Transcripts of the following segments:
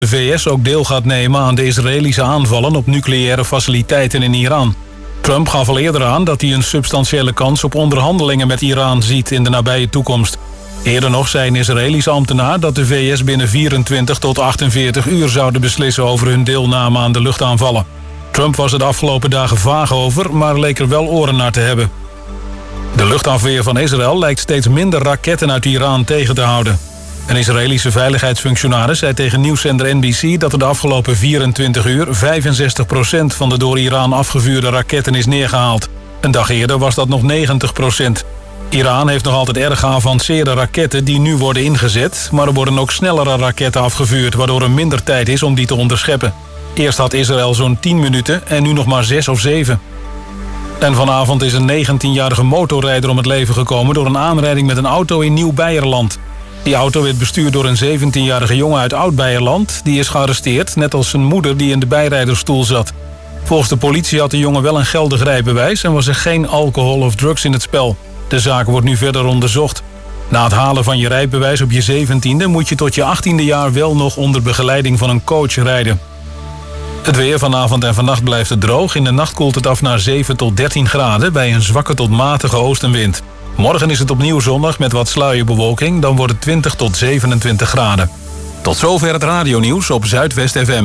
de VS ook deel gaat nemen aan de Israëlische aanvallen op nucleaire faciliteiten in Iran. Trump gaf al eerder aan dat hij een substantiële kans op onderhandelingen met Iran ziet in de nabije toekomst. Eerder nog zei een Israëlische ambtenaar dat de VS binnen 24 tot 48 uur zouden beslissen over hun deelname aan de luchtaanvallen. Trump was er de afgelopen dagen vaag over, maar leek er wel oren naar te hebben. De luchtafweer van Israël lijkt steeds minder raketten uit Iran tegen te houden. Een Israëlische veiligheidsfunctionaris zei tegen nieuwszender NBC dat er de afgelopen 24 uur 65% van de door Iran afgevuurde raketten is neergehaald. Een dag eerder was dat nog 90%. Iran heeft nog altijd erg geavanceerde raketten die nu worden ingezet, maar er worden ook snellere raketten afgevuurd, waardoor er minder tijd is om die te onderscheppen. Eerst had Israël zo'n 10 minuten en nu nog maar 6 of 7. En vanavond is een 19-jarige motorrijder om het leven gekomen door een aanrijding met een auto in Nieuw-Beierland. Die auto werd bestuurd door een 17-jarige jongen uit Oud-Beierland. Die is gearresteerd, net als zijn moeder die in de bijrijdersstoel zat. Volgens de politie had de jongen wel een geldig rijbewijs en was er geen alcohol of drugs in het spel. De zaak wordt nu verder onderzocht. Na het halen van je rijbewijs op je 17e moet je tot je 18e jaar wel nog onder begeleiding van een coach rijden. Het weer vanavond en vannacht blijft het droog. In de nacht koelt het af naar 7 tot 13 graden bij een zwakke tot matige oostenwind. Morgen is het opnieuw zonnig met wat sluierbewolking. Dan wordt het 20 tot 27 graden. Tot zover het radionieuws op Zuidwest FM.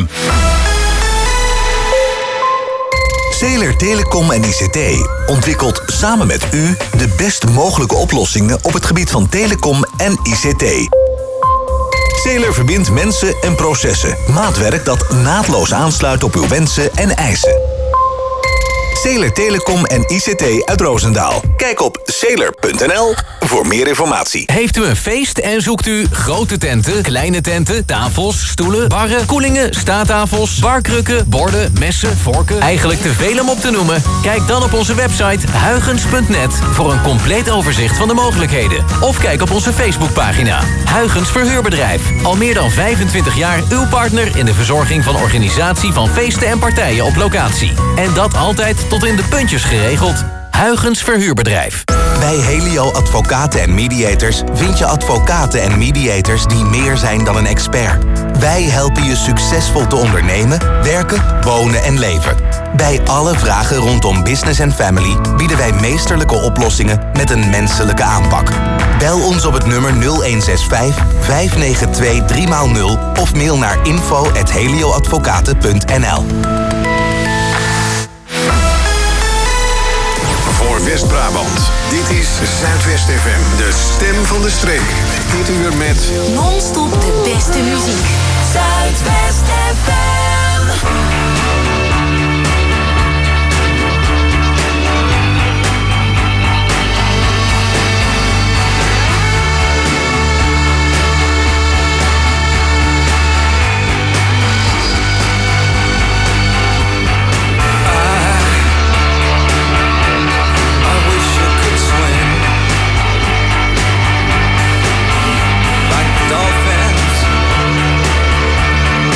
Zeeler Telecom en ICT ontwikkelt samen met u de best mogelijke oplossingen op het gebied van telecom en ICT. Zeeler verbindt mensen en processen. Maatwerk dat naadloos aansluit op uw wensen en eisen. Zeeler Telecom en ICT uit Roosendaal. Kijk op zeeler.nl voor meer informatie. Heeft u een feest en zoekt u grote tenten, kleine tenten, tafels, stoelen, barren, koelingen, staattafels, barkrukken, borden, messen, vorken? Eigenlijk te veel om op te noemen? Kijk dan op onze website huygens.net voor een compleet overzicht van de mogelijkheden. Of kijk op onze Facebookpagina. Huygens Verhuurbedrijf. Al meer dan 25 jaar uw partner in de verzorging van organisatie van feesten en partijen op locatie. En dat altijd tot in de puntjes geregeld. Huygens Verhuurbedrijf. Bij Helio Advocaten en Mediators vind je advocaten en mediators die meer zijn dan een expert. Wij helpen je succesvol te ondernemen, werken, wonen en leven. Bij alle vragen rondom business en family bieden wij meesterlijke oplossingen met een menselijke aanpak. Bel ons op het nummer 0165 592 3x0 of mail naar info@helioadvocaten.nl. Voor West-Brabant. Dit is Zuidwest FM, de stem van de streek. Dit uur met non-stop de beste muziek. Zuidwest FM. Dolphins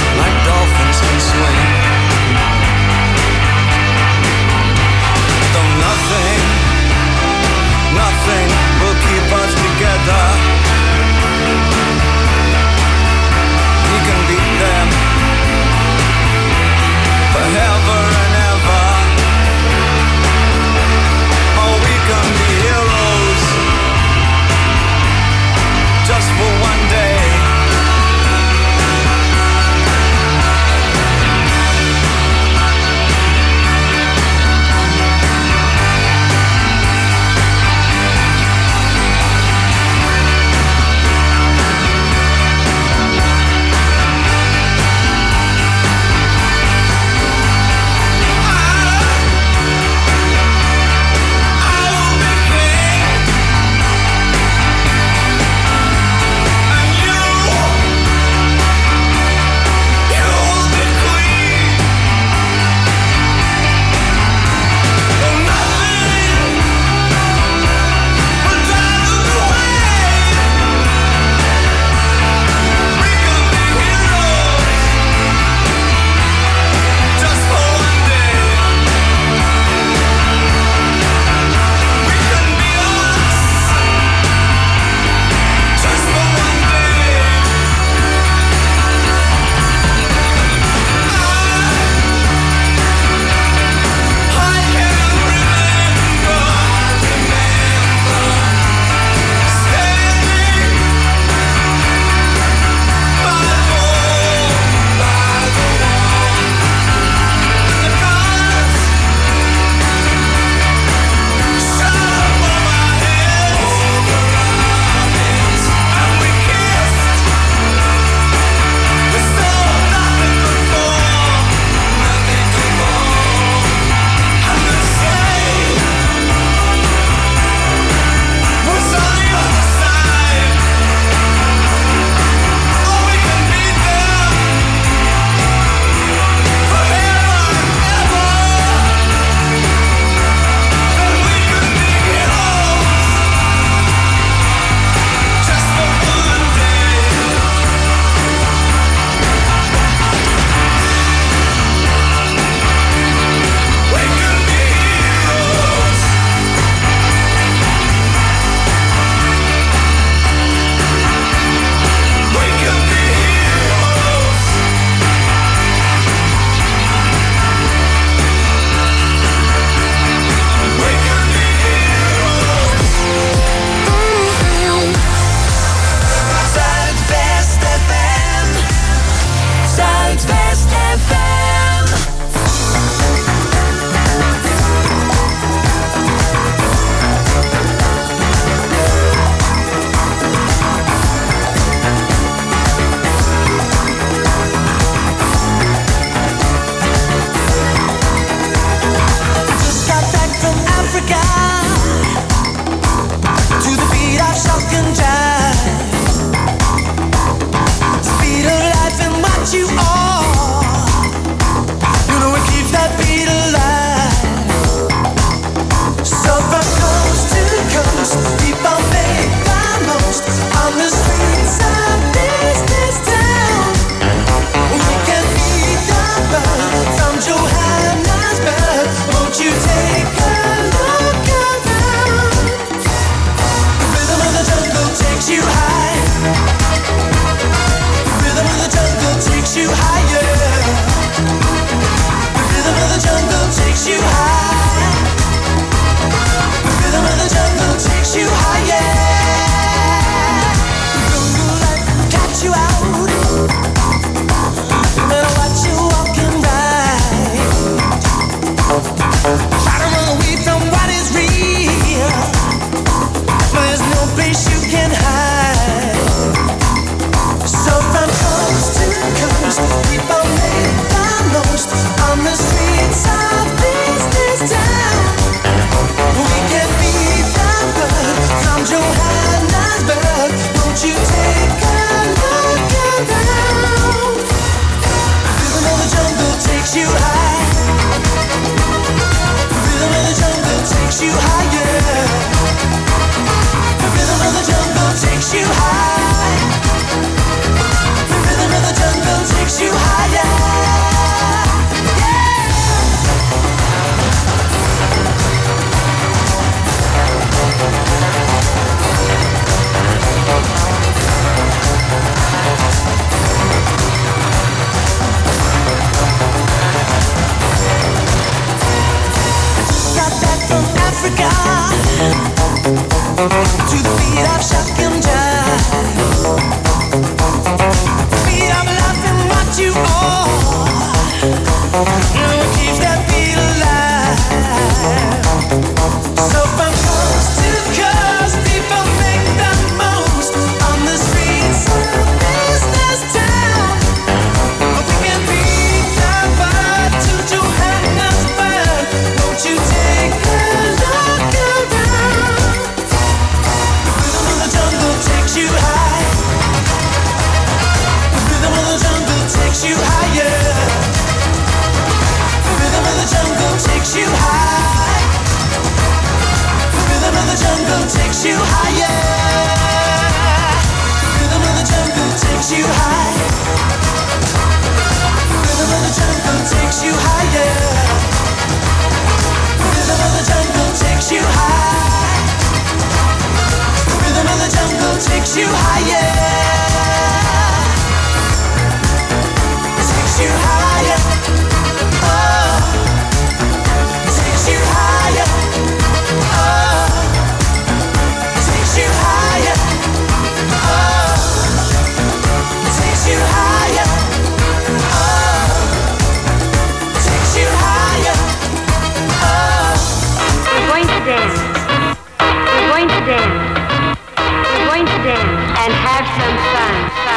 you higher. The rhythm of the jungle takes you high. The rhythm of the jungle takes you higher. Got back from Africa to the beat of Shakim Jive. Beat of love and what you are. What keeps that beat alive? So from coast to coast, people make the most on the streets of business town. We can beat the vibe to Johannesburg. Won't you take a look around? The rhythm of the jungle takes you high. The rhythm of the jungle takes you higher. The rhythm of the jungle takes you high. The rhythm of the jungle takes you higher. The rhythm of the jungle takes you high. The rhythm of the jungle takes you higher. The rhythm of the jungle takes you high. The rhythm of the jungle takes you higher. Takes you higher. Oh, takes you higher. Oh, takes you higher. Oh, takes you higher. Oh, takes you higher. Oh. We're going to dance. We're going to dance. We're going to dance and have some fun.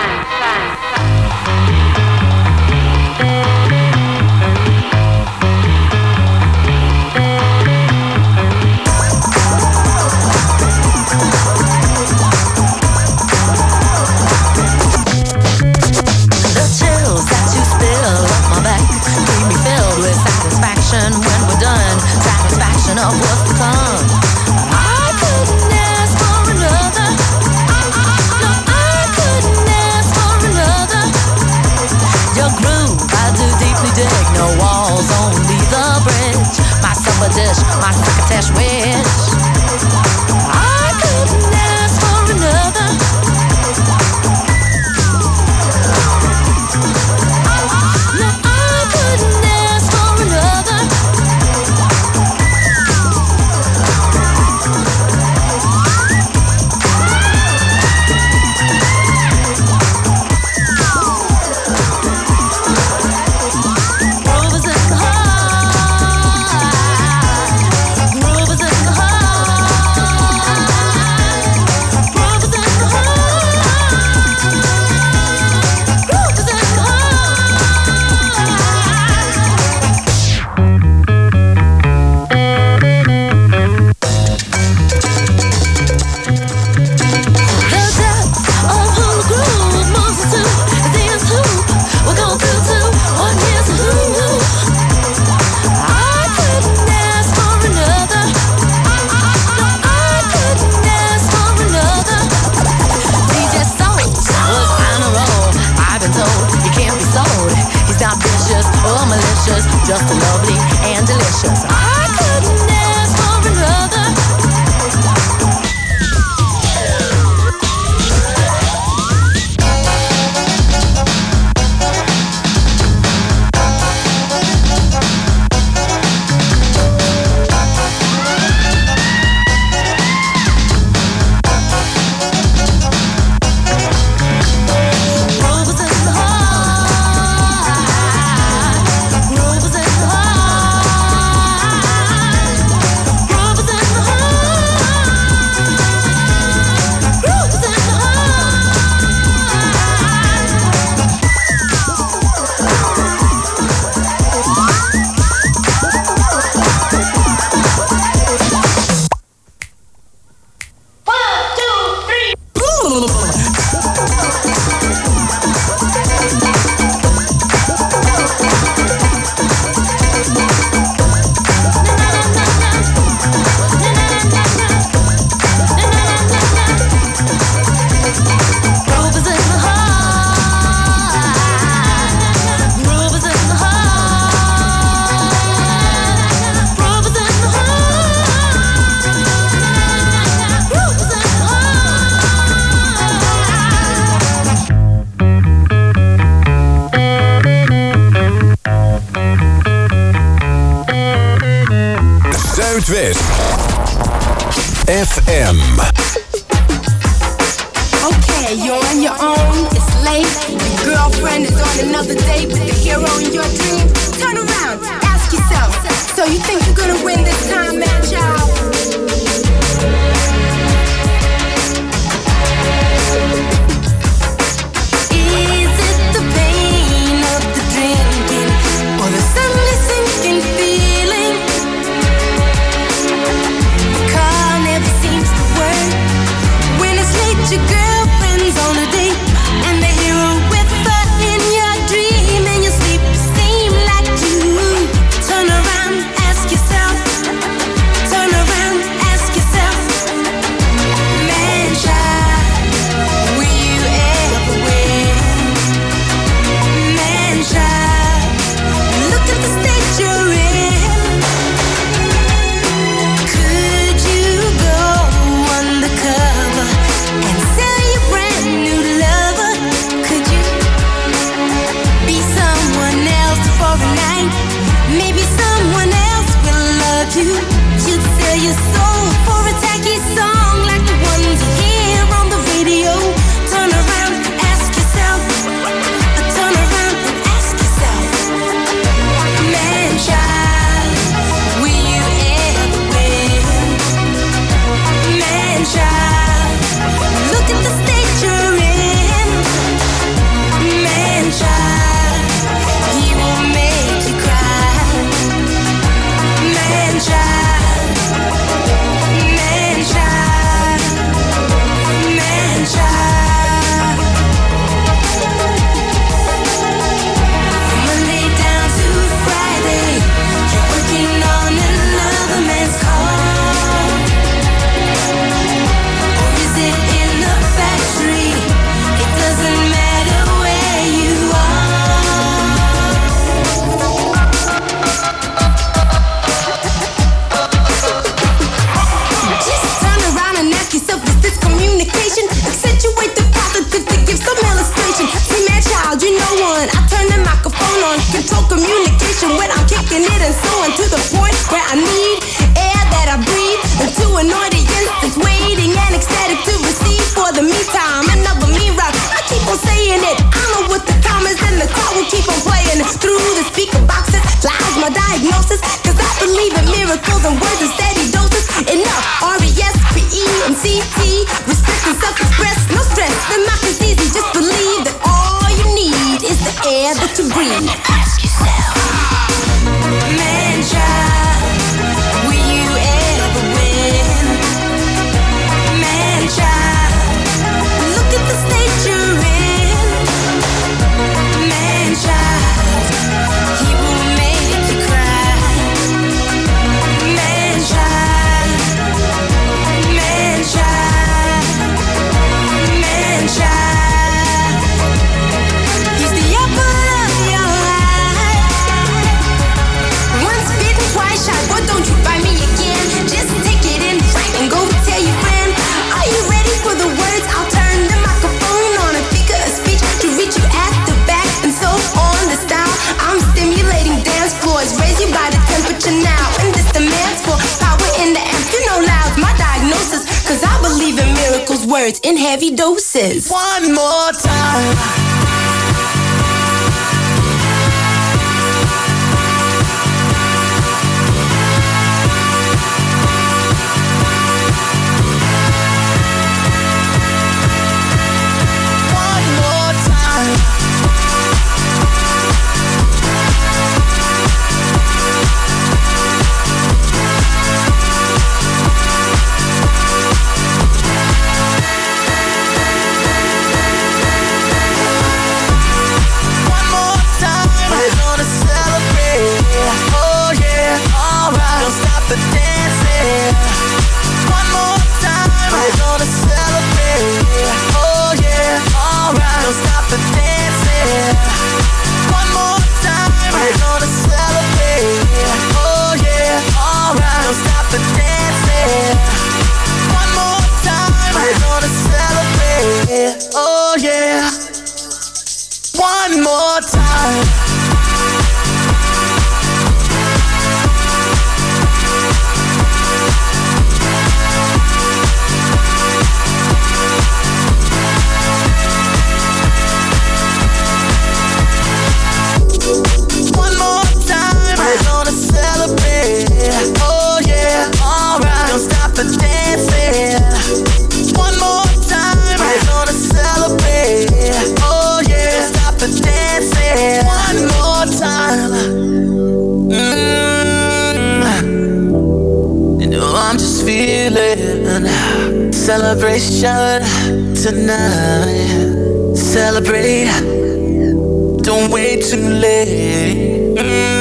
The chills that you spill up my back leave me filled with satisfaction when we're done. Satisfaction of what's to come. I couldn't ask for another. No, I couldn't ask for another. Your groove, I do deeply dig. No walls, only the bridge. My supper dish, my crocketesh wish. I couldn't ask for another. No, I couldn't ask for another. Groove is in the heart. Groove is in the heart. Groove is in the heart. Groove is in the The depth of who the groove moves us to is who we're going through to. What is who? I couldn't ask for another. No, I couldn't ask for another. DJ Soul was on a roll. I've been told he can't be sold. He's not vicious or malicious, just lovely and delicious. I couldn't ask for another. Groove is in the heart. Groove is in the heart. Zuidwest. FM. Okay, you're on your own, it's late. Your girlfriend is on another date with the hero in your dream. Turn around, ask yourself, so you think you're gonna win this time, man, child? Is it the pain of the drinking, or the suddenly sinking feeling? The car never seems to work. When it's late, your girlfriend's on a date, and the hero with her in your dream, and your sleep seem like you. Turn around, ask yourself. Turn around, ask yourself. Man, child, will you ever win? Man, child, look at the state you're in. Could you go undercover and sell your brand new lover? Could you be someone else for a night? Maybe someone else will love you. You'd sell your soul for a tacky song like the ones you hear on the radio. Turn around, ask yourself. Turn around and ask yourself. Man, child, will you ever win? Man, child, look at the state you're in. Man, child, he will make you cry. Man, child, man, child, man, child. From Monday down to Friday, you're working on another man's car. Or is it in the factory? It doesn't matter where you are. Just turn around and ask yourself, is this communication? Accentuate the positive to give some illustration. See, man, child, you know one. I turn the microphone on, control communication when I'm kicking it and so on, to the point where I need air that I breathe, and to an audience that's waiting and ecstatic to receive. For the meantime, another me rap. I keep on saying it. I know what the time is, and the car will keep on playing through the speaker boxes. Loud my diagnosis, cause I believe in miracles and words in steady doses. Enough R-E-S-P-E-M-C-T. Respect and self-express, no stress. Democracy's easy, just believe that all you need is the air that you breathe. Ask yourself, man, child, will you ever win? Man, child, look at the state you're in. Man, child, he will make you cry. Man, child, man, child, man, child. He's the apple of your eye. Once bitten, twice shy. Boy, don't you buy me again. Just take it in right and go tell your friend. Are you ready for the words? I'll turn the microphone on and figure a speech to reach you at the back and so on. The style I'm stimulating dance floors, raise you by the temperature now, and this demands for power in the amp. You know loud's my diagnosis, cause I believe in miracles, words in heavy doses. One more time. One more time. Celebration tonight. Celebrate. Don't wait too late.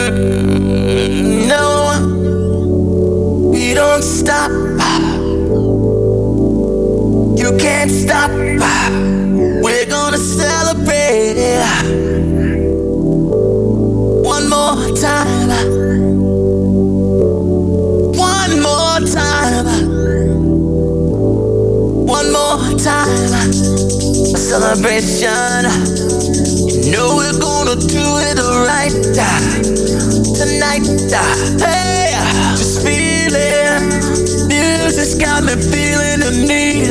No, we don't stop. You can't stop. We're gonna celebrate. One more time. One more time. One more time. A celebration. You know we're gonna do it right tonight. Hey, just feel it. Music's got me feeling the need.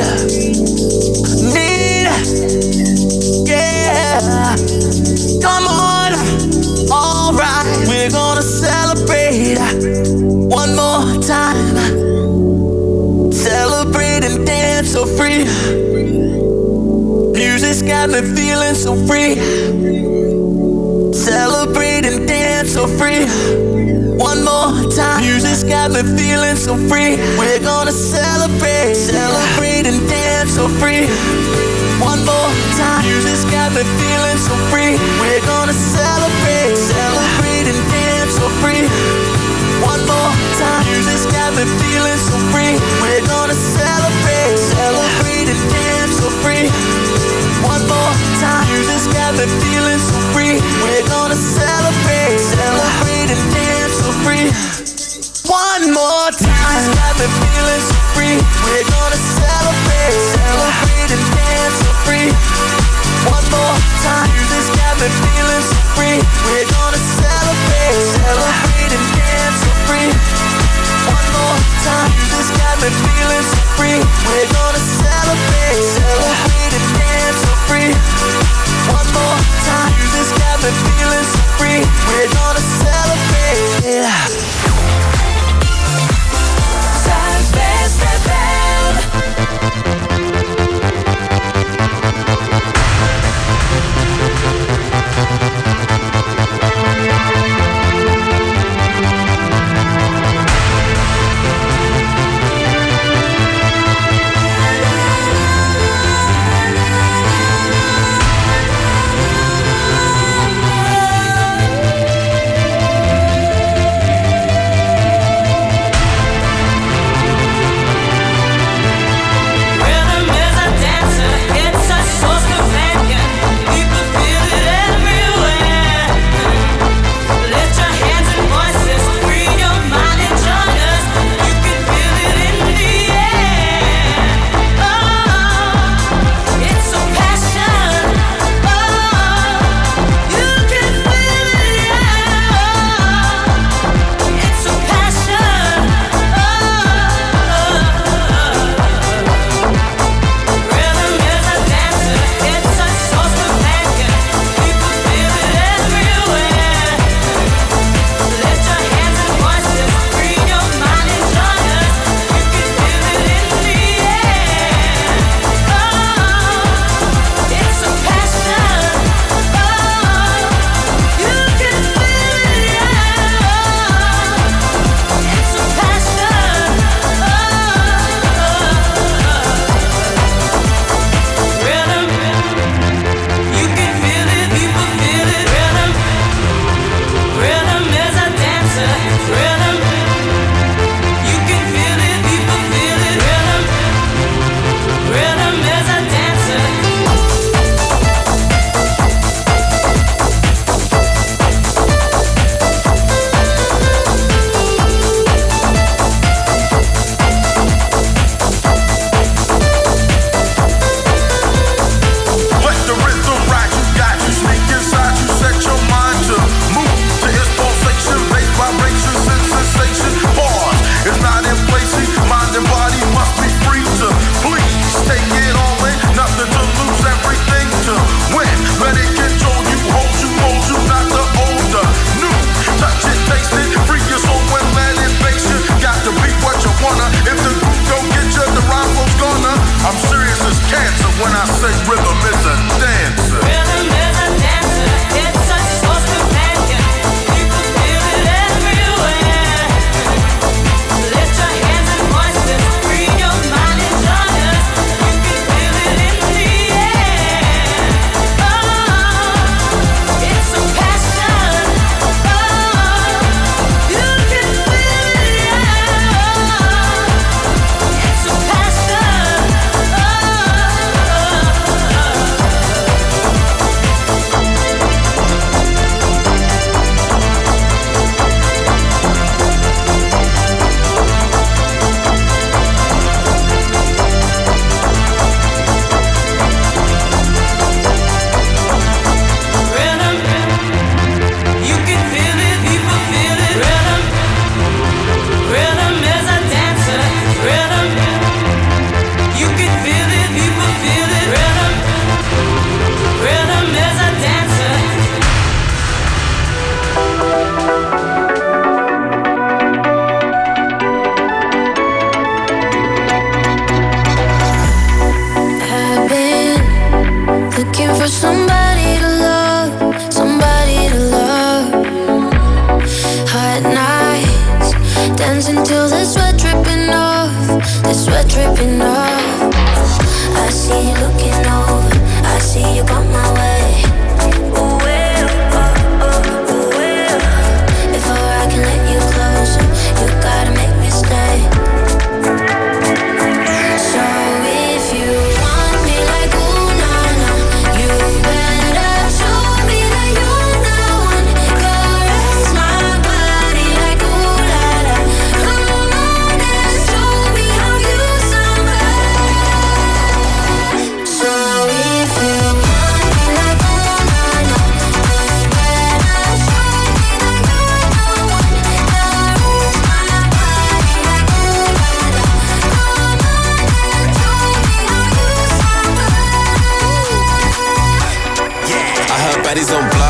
Yeah. Come on. Alright, we're gonna celebrate one more time. Celebrate and dance so free. Music's got me feeling so free. Celebrate and dance so free. One more time. Music's got me feeling so free. We're gonna celebrate. Celebrate and dance so free. One more time. Music's got me feeling so free. We're gonna celebrate. Celebrate and dance so free. One more time. Music's got me feeling so free. We're gonna celebrate. Celebrate and dance so free. One more time. Music's got me feeling so free. We're gonna celebrate. Celebrate and dance so free. One more time. Music's got me feeling so free. We're gonna celebrate. Celebrate and dance so free. One more time. Music's got me feeling so free. We're gonna celebrate. Celebrate and dance so free. One more time. Music's got me feeling so free. We're gonna celebrate. Celebrate and dance so free. One more time. Music's got me feeling so free. We're gonna celebrate. Yeah. Southwest FM.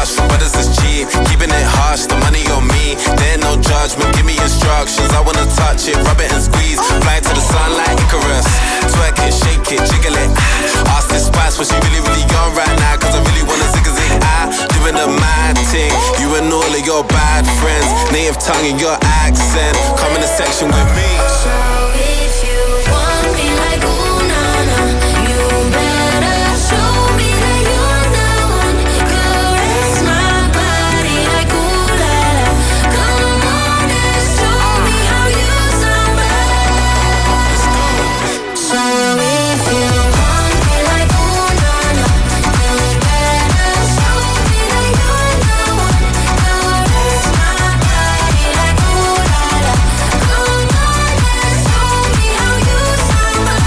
rush, for brothers is cheap. Keeping it hush, the money on me. There ain't no judgment, give me instructions. I wanna touch it, rub it and squeeze. Fly to the sun like Icarus. Twerk it, shake it, jiggle it. Ask this spice what she really, really on right now. Cause I really wanna zig-a-zig. Doing the mad thing. You and all of your bad friends. Native tongue and your accent. Come in the section with me. So if you want me like ooh na na, you better show me that you're the one. Caress my body like ooh la la. Come on and show me how you sound best. So if you want me like ooh na na, you better show me that you're the one. Caress my body like ooh la la. Come on and show me how you sound best.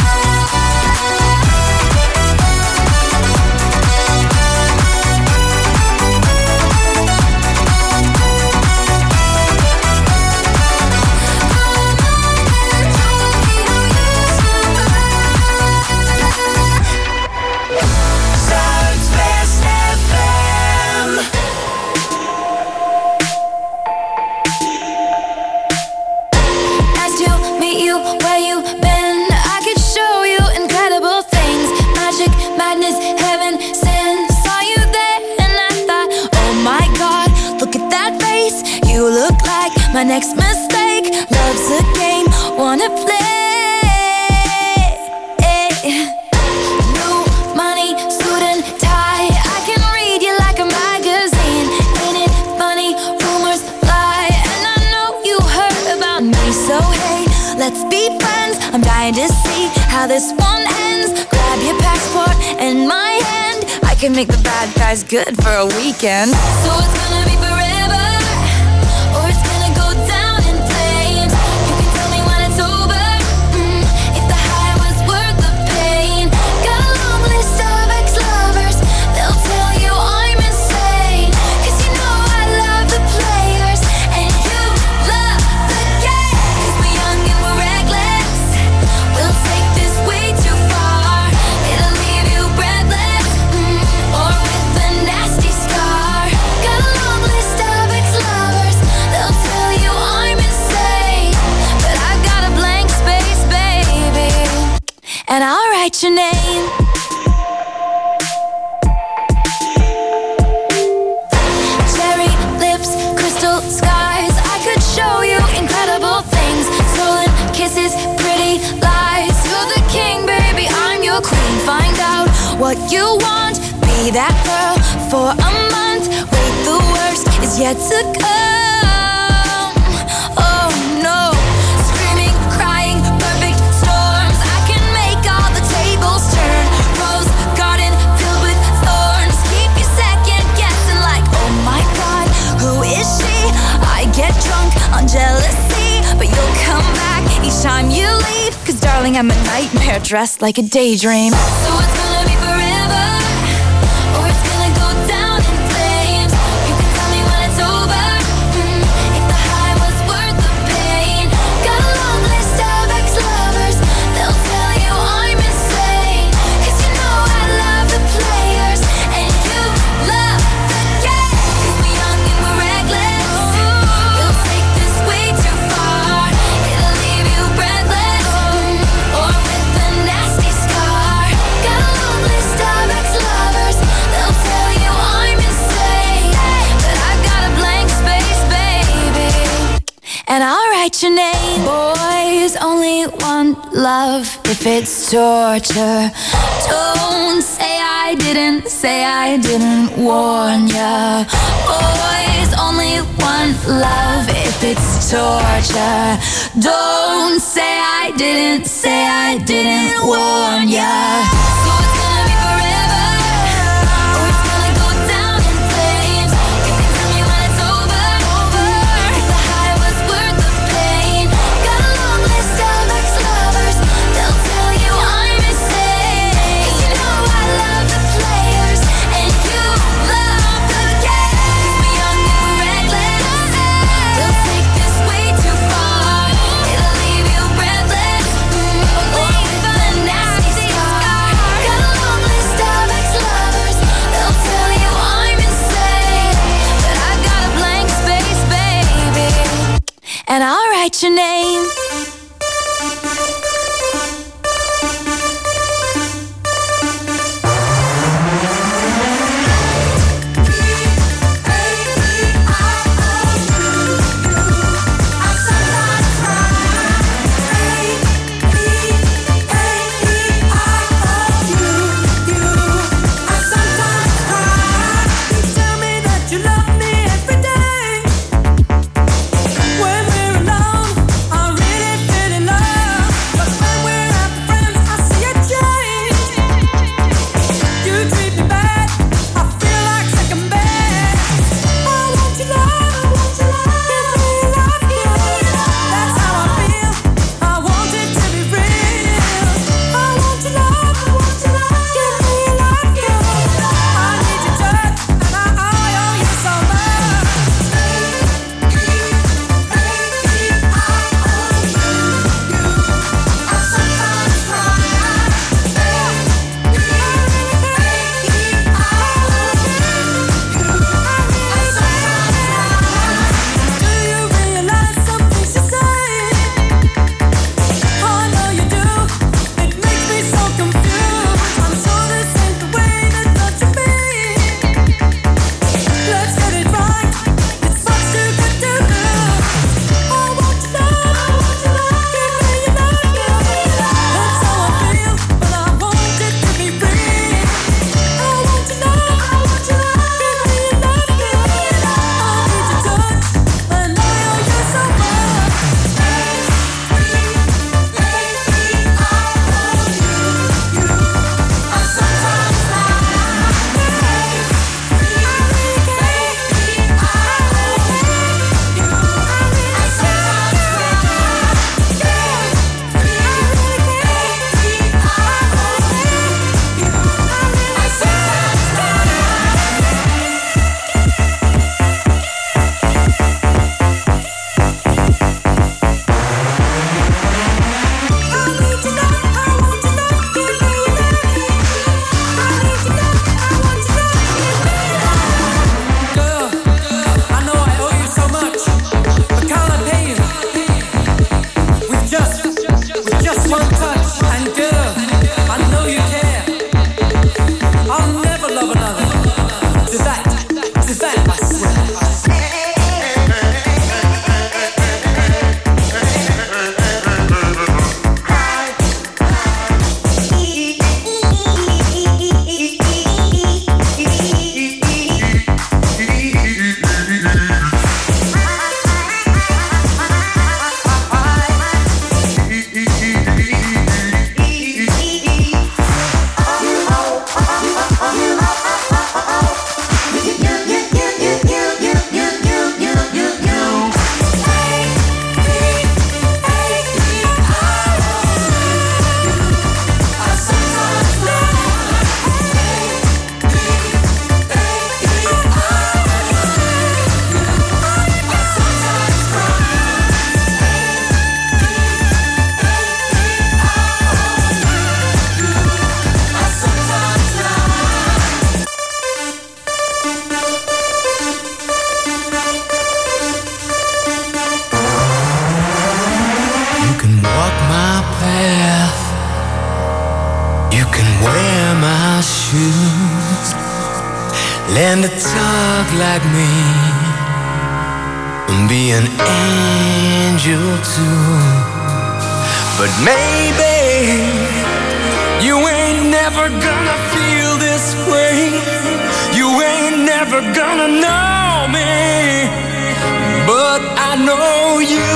Zuidwest FM. Nice to meet you where you been. I could show you incredible things. Magic, madness, heaven, sin. Saw you there and I thought, oh my God, look at that face. You look like my next mistake. Love's a game, wanna play. New money, suit and tie. I can read you like a magazine. Ain't it funny? Rumors fly, and I know you heard about me. So hey, let's be friends. I'm dying to see how this one ends. Grab your passport and my hand. I can make the bad guys good for a weekend. So it's gonna be forever, or it's gonna go down in flames. You can tell me when it's over, if the high was worth the pain. Got a long list of ex-lovers, they'll tell you I'm insane. Cause you know I love the players, and you love the game. Cause we're young and we're reckless, we'll take this way too far. It'll leave you breathless, or with a nasty scar. Got a long list of ex-lovers, they'll tell you I'm insane. But I've got a blank space, baby, and I'll write your name. Cherry lips, crystal skies. I could show you incredible things. Stolen kisses, pretty lies. You're the king, baby, I'm your queen. Find out what you want. Be that girl for a month. Wait, the worst is yet to come. Oh no. Screaming, crying, perfect storms. I can make all the tables turn. Rose garden filled with thorns. Keep you second guessing like, oh my God, who is she? I get drunk on jealousy, but you'll come back each time you leave. Cause darling, I'm a nightmare dressed like a daydream. So it's gonna be forever, or it's gonna go down in flames. You can tell me when it's over, if the high was worth the pain. Got a long list of ex-lovers, they'll tell you I'm insane. Cause you know I love the players, and you love the game. Cause we're young and we're reckless, we'll take this way too far. It'll leave you breathless, or with a nasty scar. Got a long list of ex-lovers, they'll tell you I'm insane. But I've got a blank space, baby, and I'll write your name. Boys only want love if it's torture. Don't say I didn't warn ya. Boys only want love if it's torture. Don't say I didn't warn ya. So it's gonna be forever, or it's gonna go down in flames. You can tell me when it's over, if the high was worth the pain. Got a long list of ex-lovers, they'll tell you I'm insane. Cause you know I love the players, and you love the game. Cause we're young and we're reckless, we'll take this way too far. It'll leave you breathless, or with a nasty scar. Got a write your name. When we're alone, I really feel in love. learn to talk like me and be an angel too. But maybe you ain't never gonna feel this way. You ain't never gonna know me, but I know you.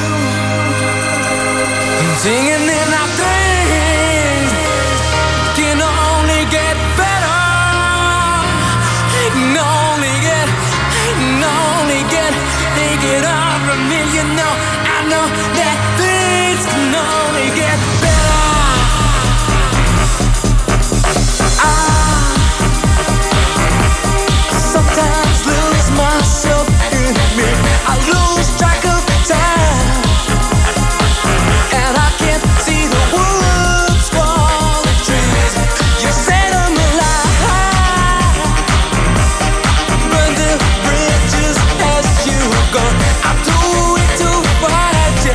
Singing in our things can only get better. It can only get, take it all from me, you know. I know that things can only get better. I sometimes lose myself in me. I lose track of time. And I can't see the woods for the trees. You set them alive, burn the bridges as you go. I'm too weak to fight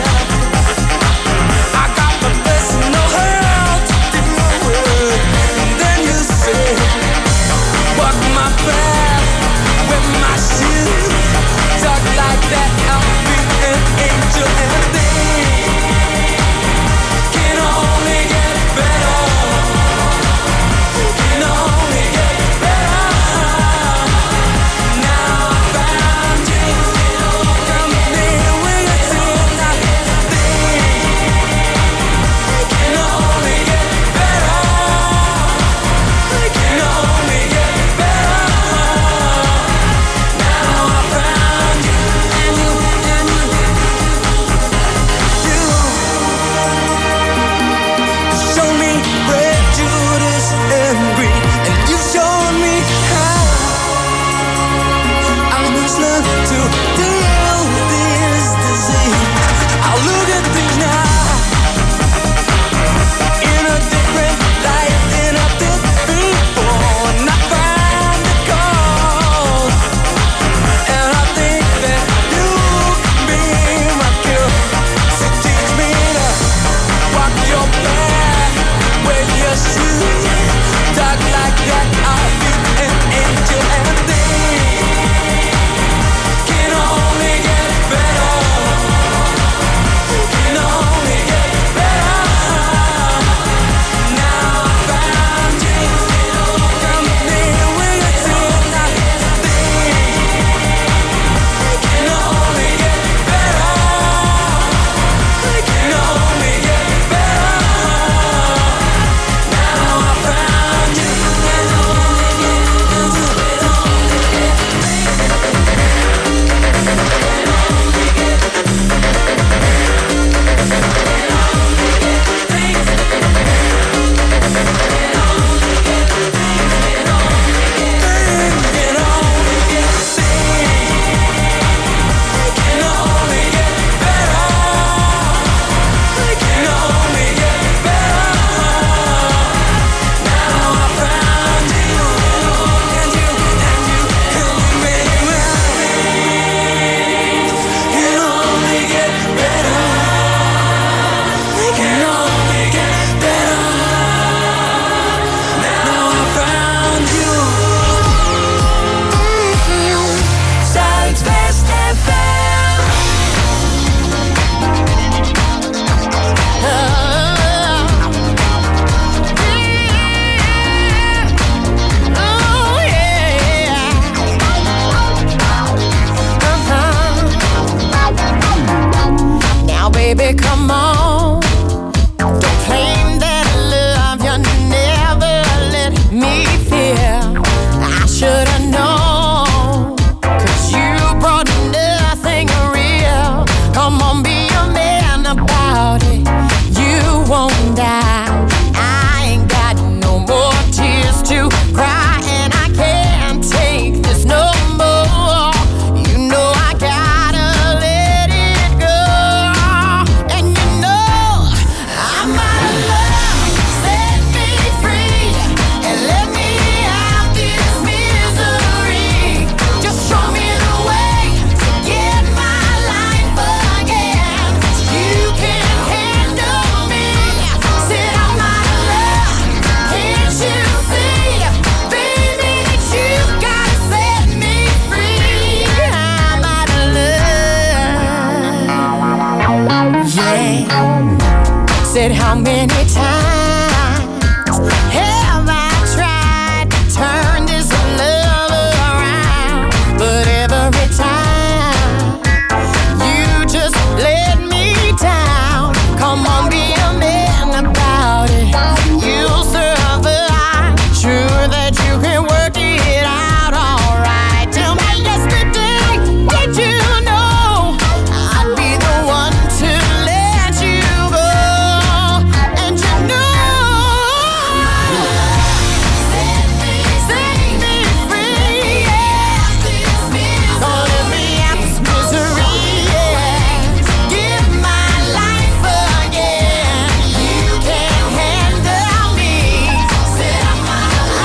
Baby, come on. Don't claim that love you never let me feel. I should've known, 'cause you brought nothing real. Come on, be a man about it. You won't die. I ain't got no more tears to cry, and I can't take this no more. You know I gotta let it go. And you know I'm out of love. Set me free and let me out this misery. Just show me the way to get my life again. You can handle me. Said I'm out of love. Can't you see, baby, that you gotta set me free? I'm out of love. Yeah. Said how many times have I tried to turn this love around? But every time you just let me down. Come on, be a man about it. You'll survive. Sure that you can work it out alright. Tell me yesterday, did you know I'd be the one to let you go? And you know, set me free, yeah. Gonna let me out this misery, yeah. Give my life again. You can handle me. Said I'm out of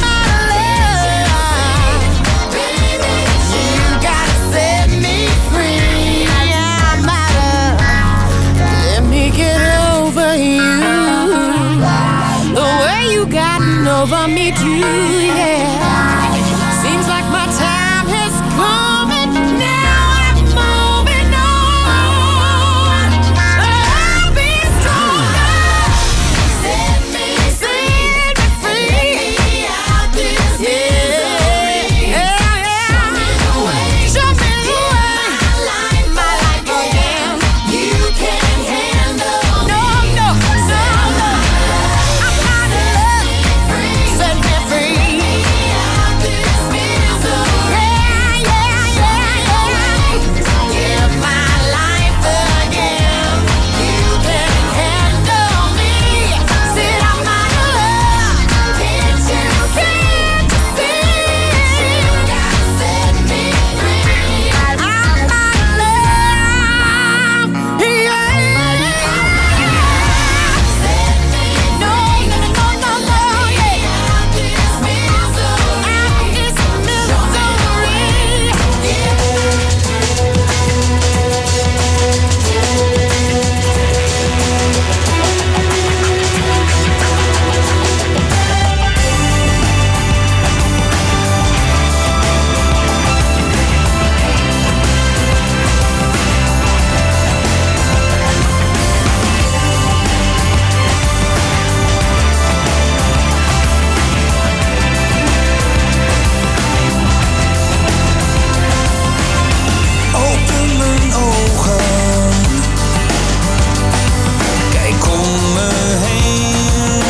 love. Baby, you gotta set me free. I'm out of. Let me get over you. The way you gotten over me too, yeah. Seems like my time has come and now I'm moving on. I'll be stronger. Set me free. Out this misery. Yeah. Show me the way. My life again. You can handle me. No. I'm out of love. Set me free. Out this misery. Yeah. Give my life again. You can handle me. Said I'm out of love. Can't you see? You gotta set me free. I'm out of love. Yeah. Set me no, yeah. Out this Open mijn ogen. Kijk om me heen.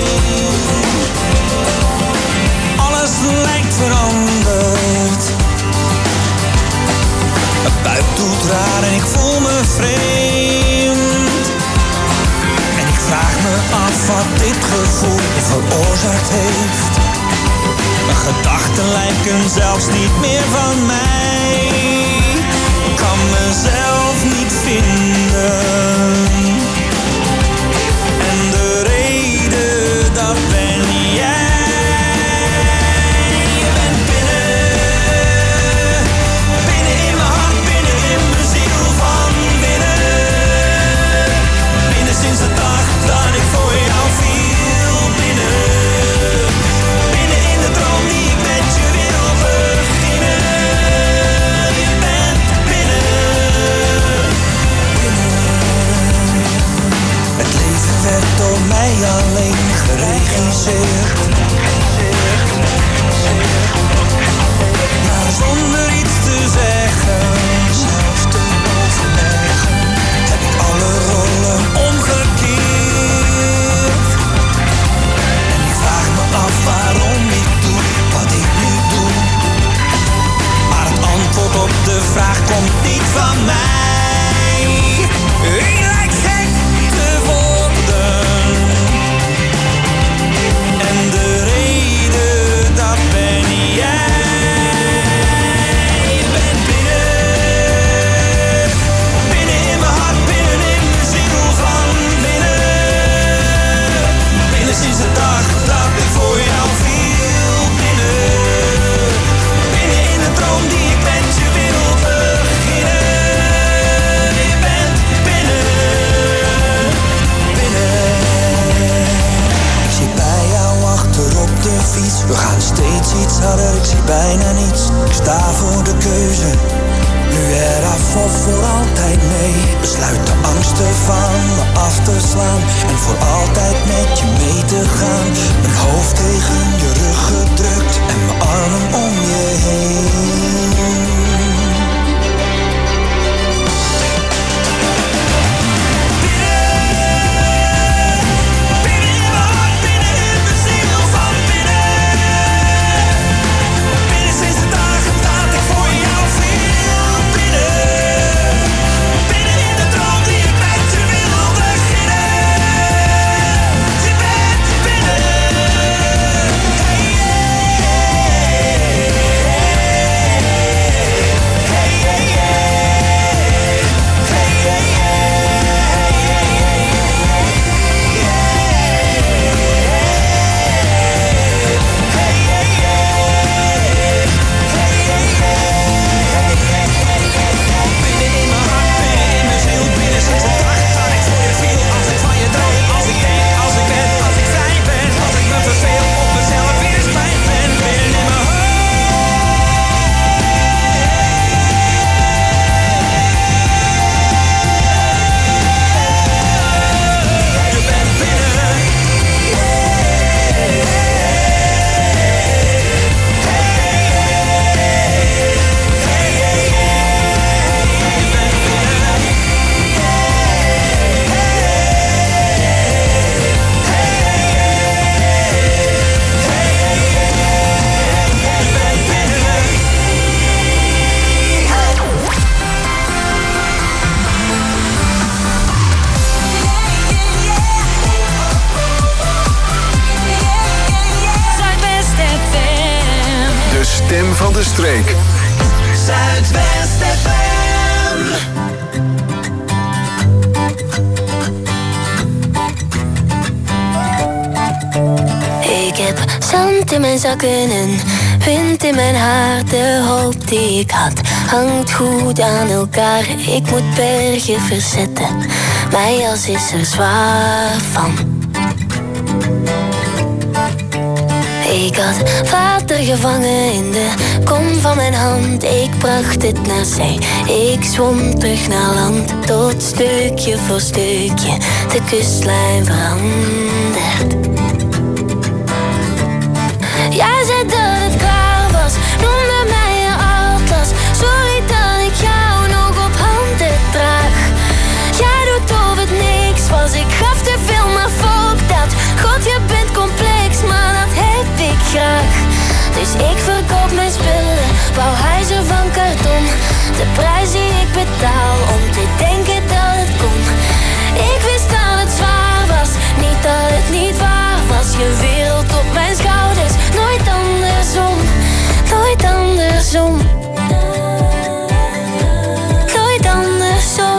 Alles lijkt veranderd. Mijn buik doet raar en ik voel me vreemd. En ik vraag me af wat dit gevoel veroorzaakt heeft. Mijn gedachten lijken zelfs niet meer van mij. Ik kan mezelf niet vinden. En de reden, dat ben jij. Je bent binnen in mijn hart, binnen in mijn ziel van binnen. Binnen sinds de dag dat ik voor jou viel. Binnen in de droom die ik met je wil beginnen. Je bent of voor altijd mee. Besluit de angsten van me af te slaan en voor altijd met je mee te gaan. Mijn hoofd tegen je rug gedrukt en mijn armen om je heen. Stem van de streek. Zuidwest FM. Ik heb zand in mijn zakken en wind in mijn haar. De hoop die ik had hangt goed aan elkaar. Ik moet bergen verzetten, mijn jas is er zwaar van. Ik had water gevangen in de kom van mijn hand. Ik bracht het naar zee, ik zwom terug naar land. Tot stukje voor stukje de kustlijn verandert. Jij zei dat het klaar was, noemde mij je atlas. Sorry dat ik jou nog op handen draag. Jij doet of het niks was, ik gaf te veel, maar fuck dat. God, je bent complex, maar dat heb ik graag. Dus ik verkoop mijn spullen, bouw huizen van karton. De prijs die ik betaal om te denken dat het kon. Ik wist dat het zwaar was, niet dat het niet waar was. Je wereld op mijn schouders, nooit andersom, nooit andersom. Nooit andersom.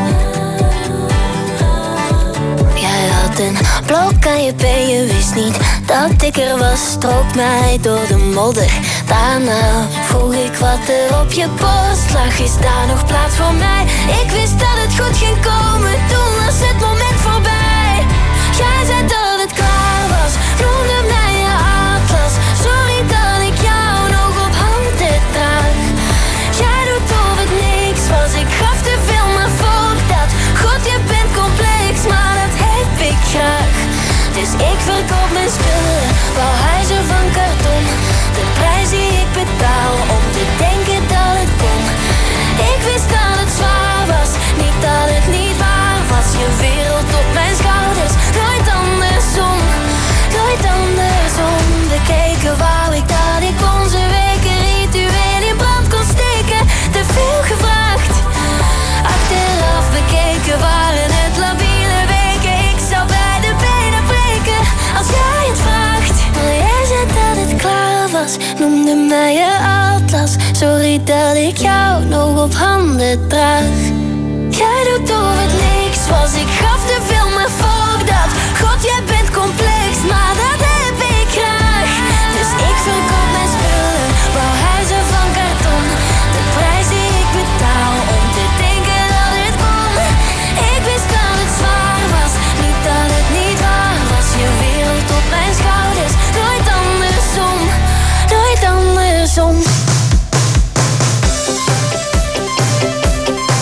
Jij had een blok aan je been, je wist niet dat ik er was. Strook mij door de modder, daarna vroeg ik wat er op je borst lag. Is daar nog plaats voor mij? Ik wist dat het goed ging komen, toen was het moment voorbij. Jij zei dat het klaar was, noemde mij je atlas. Sorry dat ik jou nog op handen draag. Jij doet of het niks was, ik gaf te veel, maar fuck dat. God, je bent complex, maar dat heb ik graag. Dus ik verkoop mijn spullen, bouw huizen van karton. De prijs die ik betaal om te denken dat het kon. Ik wist dat het zwaar was, niet dat het niet waar was. Je wereld op mijn schouders, nooit andersom, nooit andersom. Bekeken wou ik dat ik onze weken ritueel in brand kon steken. Te veel gevraagd, achteraf bekeken waren het labiele weken. Ik zou bij de benen breken als jij het vraagt. Maar jij zei dat het klaar was, noemde mij je atlas. Sorry dat ik jou nog op handen draag. Jij doet of het niks was, ik gaf te veel, maar fuck dat. God, jij bent complex, maar dat heb ik graag. Dus ik verkoop mijn spullen, bouw huizen van karton. De prijs die ik betaal om te denken dat het kon. Ik wist dat het zwaar was, niet dat het niet waar was. Je wereld op mijn schouders, nooit andersom, nooit andersom.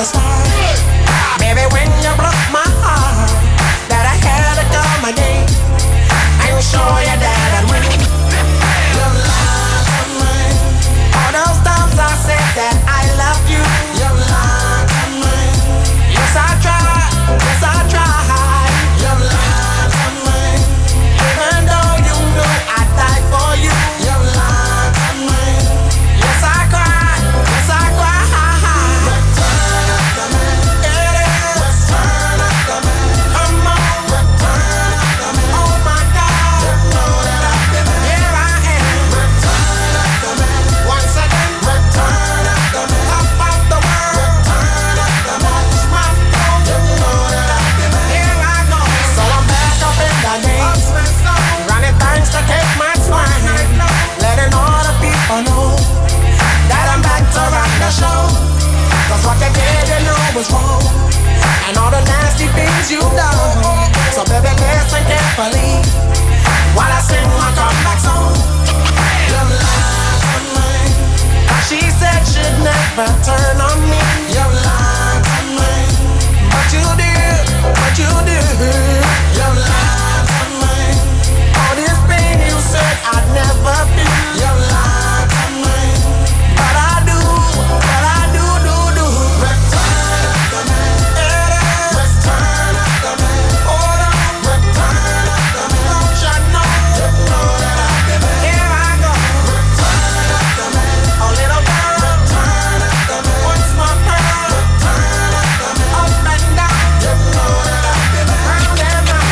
the start. Baby, when you broke my heart, that I had to come again and show you that I'd win. You lied to me. All those times I said that I love you. You lied to me. Yes, I tried. Yes, I tried. You lied to me. Even though you knew I'd die for you. You lied to me. Yes, I cried. Yes, I cried. Return of the man. It is. Return of the man. Come on. Return of the man. Oh my God. You know that I've been there. Here I am. Return of the man. Once again. Return of the man. Top of the world. Return of the man. Watch my throne. You know that I've been there. Here I go. So I'm back up in the game. Running things to take my swing. Letting all the people know that I'm back to rock the show. Cause what you did, you know was wrong. And all the nasty things you've done. So baby, listen carefully while I sing my comeback song. You lied to me. She said she'd never turn on me. You lied to me. But you did. But you did. You lied to me. All this pain you said I'd never feel. You lied to me. But I do. But I do. Return of the man. It is. Return of the man. Hold on. Return of the man. Don't you know? You know that I've been there. Here I go. Return of the man. Oh little girl. Return of the man. Once more pearl. Return of the man. Up and down. You know that I've been there. Round and round.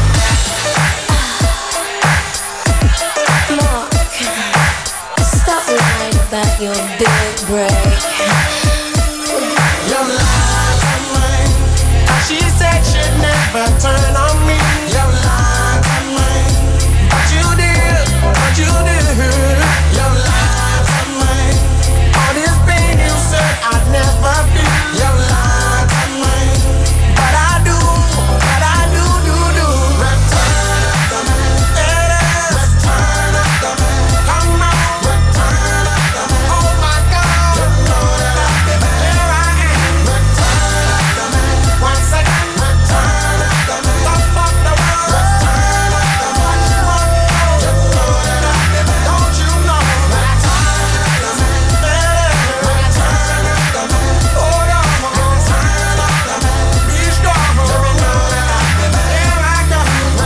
Mark, stop lying about your big break. You lied to me. She said she'd never turn on me. You lied to me. But you did. But you did. You lied to me. All this pain you said I'd never feel. You lied to me. But I do. But I do. Return of the man. It is. Return of the man. Come on. Return of the man. Oh my God. You know that I've been there. Here I am. Return of the man. Once again. Return of the man. Top of the world. Return of the man. You know that I've been there. Don't you know? Return of the man. Return of the man. Hold on. Return of the man. Be strong. You know that I've been there. Here I go.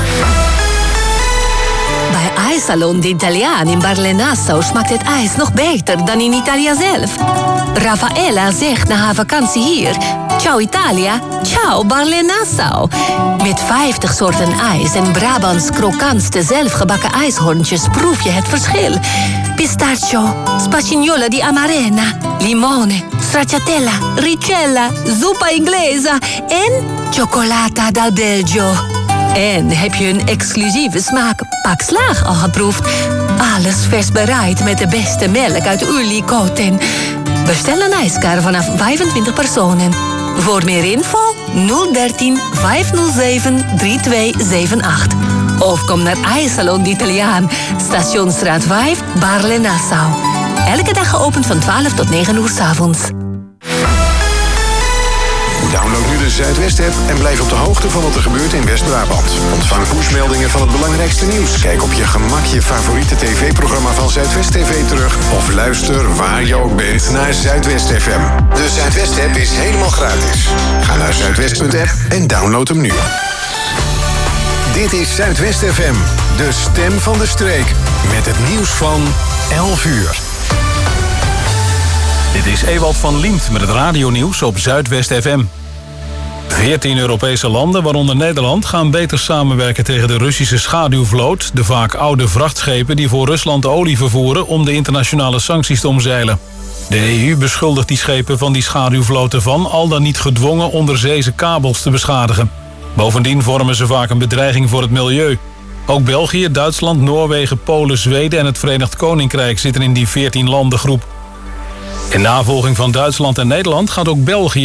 Bij IJssalon de Italiaan in Barle-Nassau smaakt het ijs nog beter dan in Italië zelf. Raffaella zegt na haar vakantie hier: ciao Italia, ciao Barle-Nassau. Met 50 soorten ijs en Brabants krokantste zelfgebakken ijshorntjes proef je het verschil. Pistachio, spagnola di amarena, limone, stracciatella, ricella, zuppa inglesa en cioccolata dal Belgio. En heb je een exclusieve smaak Pak Slaag al geproefd? Alles vers bereid met de beste melk uit Ulikoten. Bestel een ijskar vanaf 25 personen. Voor meer info 013 507 3278. Of kom naar IJssalon de Italiaan, Stationsstraat 5, Barle-Nassau. Elke dag geopend van 12 tot 9 uur 's avonds. Download nu de Zuidwest-app en blijf op de hoogte van wat er gebeurt in West-Brabant. Ontvang pushmeldingen van het belangrijkste nieuws. Kijk op je gemak je favoriete tv-programma van Zuidwest TV terug. Of luister waar je ook bent naar Zuidwest FM. De Zuidwest-app is helemaal gratis. Ga naar zuidwest.app en download hem nu. Dit is Zuidwest FM, de stem van de streek. Met het nieuws van 11 uur. Dit is Ewald van Liemt met het radionieuws op Zuidwest FM. 14 Europese landen, waaronder Nederland, gaan beter samenwerken tegen de Russische schaduwvloot, de vaak oude vrachtschepen die voor Rusland olie vervoeren om de internationale sancties te omzeilen. De EU beschuldigt die schepen van die schaduwvloot ervan al dan niet gedwongen onderzeese kabels te beschadigen. Bovendien vormen ze vaak een bedreiging voor het milieu. Ook België, Duitsland, Noorwegen, Polen, Zweden en het Verenigd Koninkrijk zitten in die 14 landengroep. In navolging van Duitsland en Nederland gaat ook België